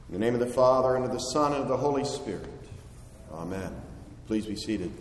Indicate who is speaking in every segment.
Speaker 1: In the name of the Father, and of the Son, and of the Holy Spirit. Amen. Please be seated.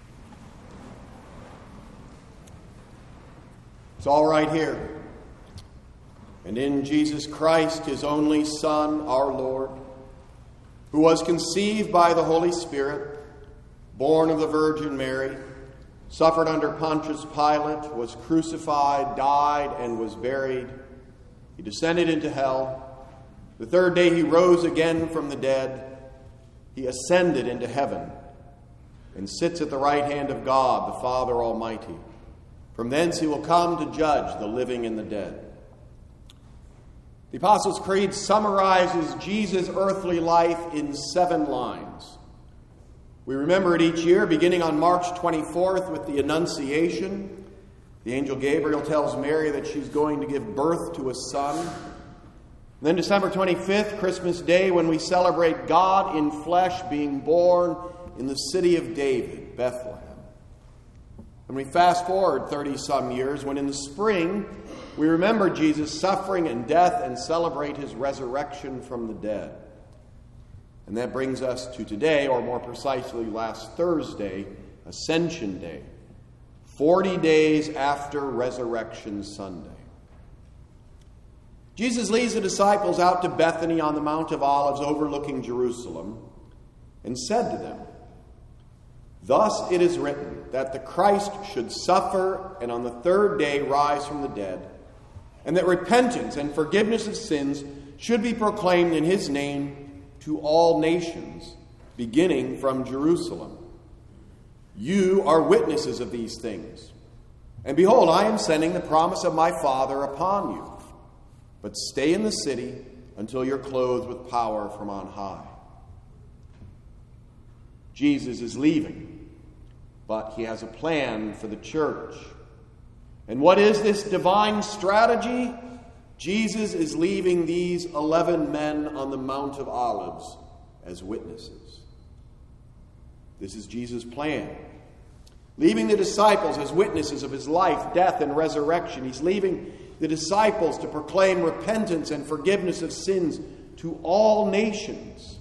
Speaker 1: It's all right here. And in Jesus Christ, his only Son, our Lord, who was conceived by the Holy Spirit, born of the Virgin Mary, suffered under Pontius Pilate, was crucified, died, and was buried. He descended into hell. The third day he rose again from the dead. He ascended into heaven and sits at the right hand of God, the Father Almighty. From thence he will come to judge the living and the dead. The Apostles' Creed summarizes Jesus' earthly life in 7 lines. We remember it each year, beginning on March 24th with the Annunciation. The angel Gabriel tells Mary that she's going to give birth to a son. Then December 25th, Christmas Day, when we celebrate God in flesh being born in the city of David, Bethlehem. And we fast forward 30-some years, when in the spring we remember Jesus' suffering and death and celebrate his resurrection from the dead. And that brings us to today, or more precisely last Thursday, Ascension Day, 40 days after Resurrection Sunday. Jesus leads the disciples out to Bethany on the Mount of Olives overlooking Jerusalem and said to them, "Thus it is written that the Christ should suffer and on the third day rise from the dead, and that repentance and forgiveness of sins should be proclaimed in his name to all nations, beginning from Jerusalem. You are witnesses of these things. And behold, I am sending the promise of my Father upon you. But stay in the city until you're clothed with power from on high." Jesus is leaving, but he has a plan for the church. And what is this divine strategy? Jesus is leaving these 11 men on the Mount of Olives as witnesses. This is Jesus' plan. Leaving the disciples as witnesses of his life, death, and resurrection. He's leaving the disciples to proclaim repentance and forgiveness of sins to all nations.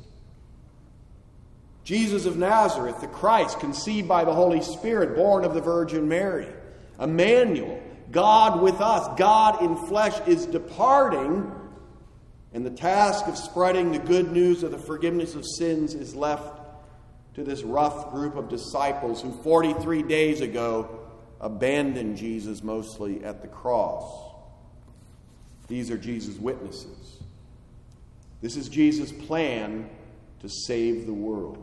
Speaker 1: Jesus of Nazareth, the Christ, conceived by the Holy Spirit, born of the Virgin Mary, Emmanuel, God with us, God in flesh, is departing, and the task of spreading the good news of the forgiveness of sins is left to this rough group of disciples who 43 days ago abandoned Jesus mostly at the cross. These are Jesus' witnesses. This is Jesus' plan to save the world.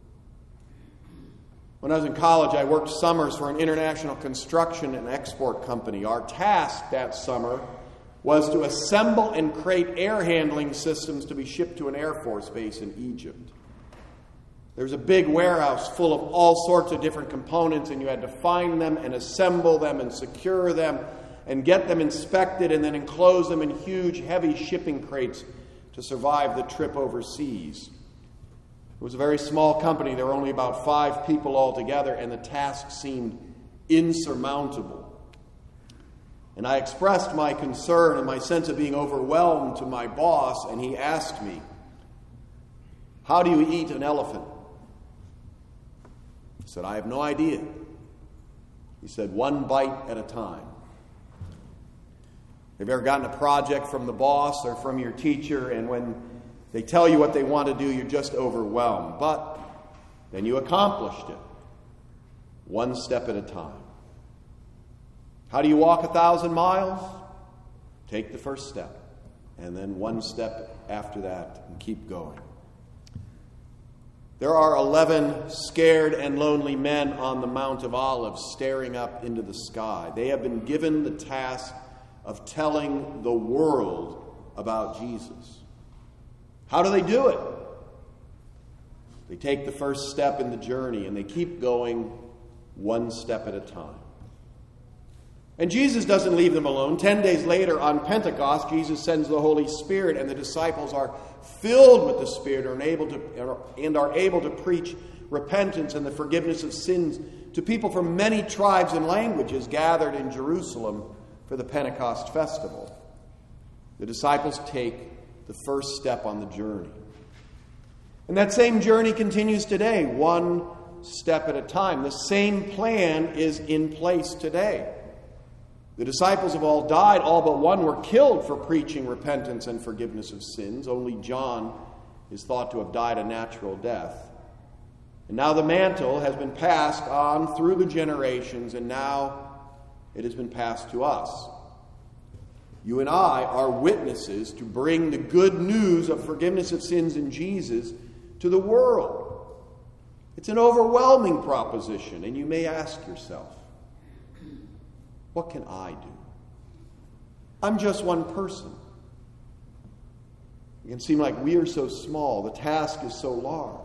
Speaker 1: When I was in college, I worked summers for an international construction and export company. Our task that summer was to assemble and crate air handling systems to be shipped to an Air Force base in Egypt. There was a big warehouse full of all sorts of different components, and you had to find them and assemble them and secure them and get them inspected and then enclose them in huge, heavy shipping crates to survive the trip overseas. It was a very small company. There were only about 5 people altogether, and the task seemed insurmountable. And I expressed my concern and my sense of being overwhelmed to my boss, and he asked me, "How do you eat an elephant?" I said, "I have no idea." He said, "1 bite at a time." Have you ever gotten a project from the boss or from your teacher, and when they tell you what they want to do, you're just overwhelmed? But then you accomplished it, 1 step at a time. How do you walk 1,000 miles? Take the first step, and then 1 step after that, and keep going. There are 11 scared and lonely men on the Mount of Olives staring up into the sky. They have been given the task of telling the world about Jesus. How do they do it? They take the first step in the journey, and they keep going 1 step at a time. And Jesus doesn't leave them alone. 10 days later, on Pentecost, Jesus sends the Holy Spirit, and the disciples are filled with the Spirit and are able to preach repentance and the forgiveness of sins to people from many tribes and languages gathered in Jerusalem for the Pentecost festival. The disciples take the first step on the journey. And that same journey continues today, one step at a time. The same plan is in place today. The disciples have all died, all but one were killed for preaching repentance and forgiveness of sins. Only John is thought to have died a natural death. And now the mantle has been passed on through the generations, and now it has been passed to us. You and I are witnesses to bring the good news of forgiveness of sins in Jesus to the world. It's an overwhelming proposition, and you may ask yourself, what can I do? I'm just one person. It can seem like we are so small, the task is so large.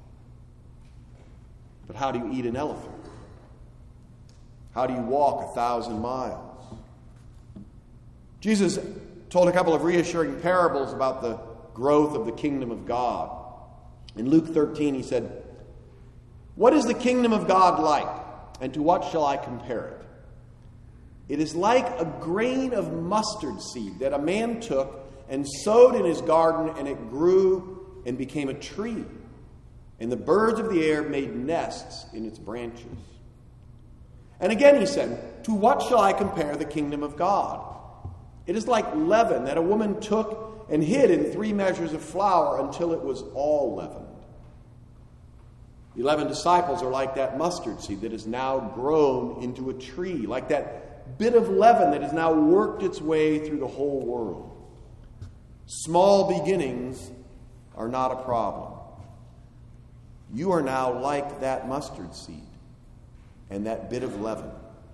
Speaker 1: But how do you eat an elephant? How do you walk 1,000 miles? Jesus told a couple of reassuring parables about the growth of the kingdom of God. In Luke 13, he said, "What is the kingdom of God like, and to what shall I compare it? It is like a grain of mustard seed that a man took and sowed in his garden, and it grew and became a tree. And the birds of the air made nests in its branches." And again he said, "To what shall I compare the kingdom of God? It is like leaven that a woman took and hid in 3 measures of flour until it was all leavened." The 11 disciples are like that mustard seed that is now grown into a tree, like that bit of leaven that has now worked its way through the whole world. Small beginnings are not a problem. You are now like that mustard seed and that bit of leaven.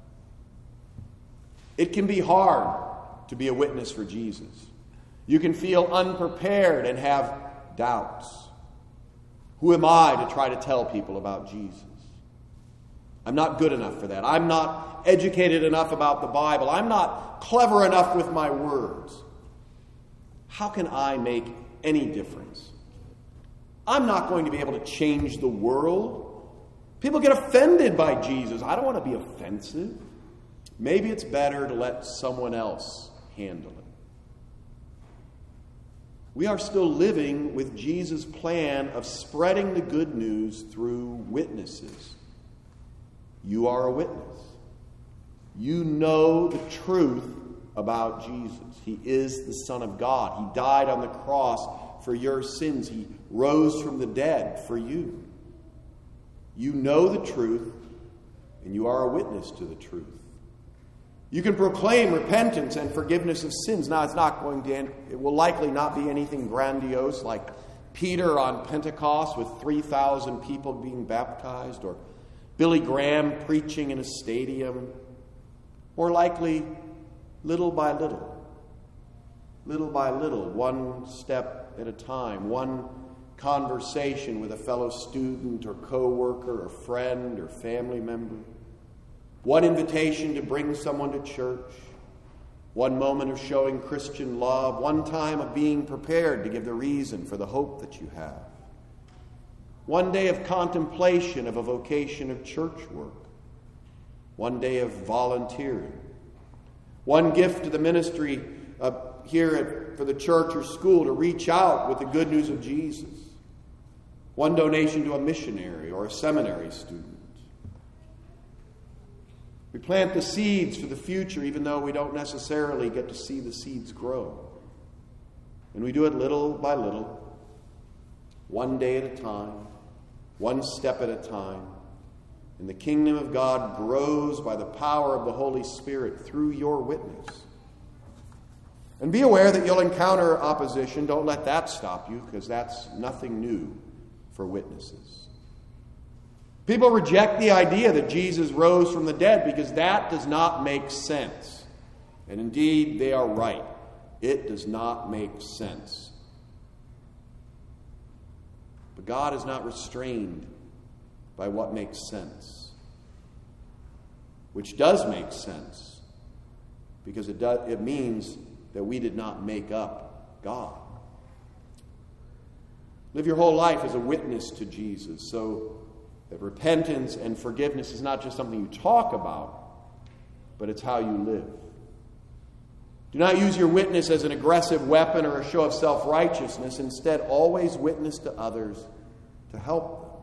Speaker 1: It can be hard to be a witness for Jesus. You can feel unprepared and have doubts. Who am I to try to tell people about Jesus? I'm not good enough for that. I'm not educated enough about the Bible. I'm not clever enough with my words. How can I make any difference? I'm not going to be able to change the world. People get offended by Jesus. I don't want to be offensive. Maybe it's better to let someone else handle it. We are still living with Jesus' plan of spreading the good news through witnesses. You are a witness. You know the truth about Jesus. He is the Son of God. He died on the cross for your sins. He rose from the dead for you. You know the truth, and you are a witness to the truth. You can proclaim repentance and forgiveness of sins. Now, it will likely not be anything grandiose like Peter on Pentecost with 3,000 people being baptized, or Billy Graham preaching in a stadium. More likely, little by little, one step at a time, one conversation with a fellow student or co-worker or friend or family member, one invitation to bring someone to church, one moment of showing Christian love, one time of being prepared to give the reason for the hope that you have, one day of contemplation of a vocation of church work, one day of volunteering, one gift to the ministry for the church or school to reach out with the good news of Jesus, one donation to a missionary or a seminary student. We plant the seeds for the future, even though we don't necessarily get to see the seeds grow. And we do it little by little, one day at a time, one step at a time. And the kingdom of God grows by the power of the Holy Spirit through your witness. And be aware that you'll encounter opposition. Don't let that stop you, because that's nothing new for witnesses. People reject the idea that Jesus rose from the dead because that does not make sense. And indeed, they are right. It does not make sense. But God is not restrained by what makes sense, which does make sense, because it means that we did not make up God. Live your whole life as a witness to Jesus, so that repentance and forgiveness is not just something you talk about, but it's how you live. Do not use your witness as an aggressive weapon or a show of self-righteousness. Instead, always witness to others to help them.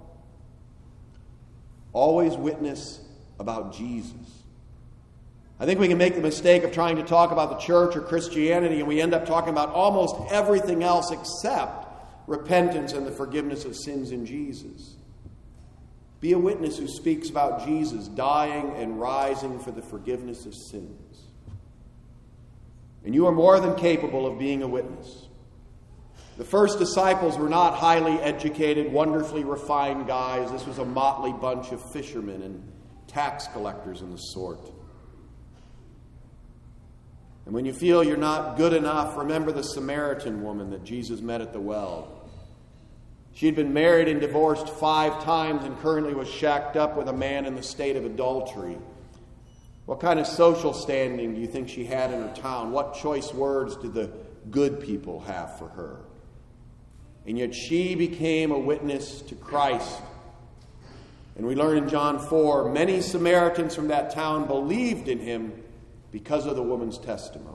Speaker 1: Always witness about Jesus. I think we can make the mistake of trying to talk about the church or Christianity, and we end up talking about almost everything else except repentance and the forgiveness of sins in Jesus. Be a witness who speaks about Jesus dying and rising for the forgiveness of sins. And you are more than capable of being a witness. The first disciples were not highly educated, wonderfully refined guys. This was a motley bunch of fishermen and tax collectors and the sort. And when you feel you're not good enough, remember the Samaritan woman that Jesus met at the well. She'd been married and divorced 5 times and currently was shacked up with a man in the state of adultery. What kind of social standing do you think she had in her town? What choice words did the good people have for her? And yet she became a witness to Christ. And we learn in John 4, many Samaritans from that town believed in him because of the woman's testimony.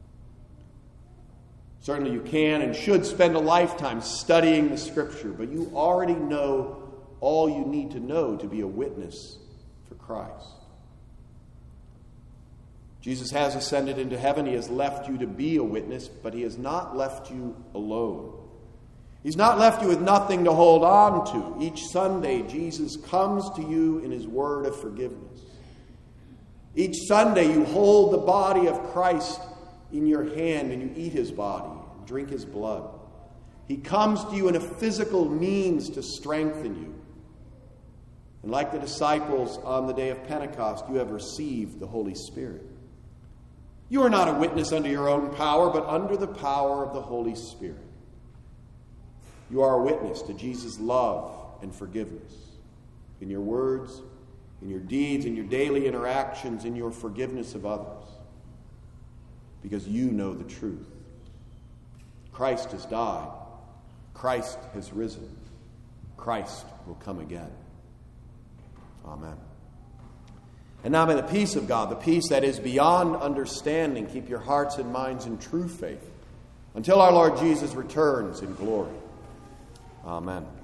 Speaker 1: Certainly you can and should spend a lifetime studying the Scripture, but you already know all you need to know to be a witness for Christ. Jesus has ascended into heaven. He has left you to be a witness, but he has not left you alone. He's not left you with nothing to hold on to. Each Sunday, Jesus comes to you in his word of forgiveness. Each Sunday, you hold the body of Christ in your hand and you eat his body, drink his blood. He comes to you in a physical means to strengthen you. And like the disciples on the day of Pentecost, you have received the Holy Spirit. You are not a witness under your own power, but under the power of the Holy Spirit. You are a witness to Jesus' love and forgiveness in your words, in your deeds, in your daily interactions, in your forgiveness of others. Because you know the truth. Christ has died. Christ has risen. Christ will come again. Amen. And now may the peace of God, the peace that is beyond understanding, keep your hearts and minds in true faith until our Lord Jesus returns in glory. Amen.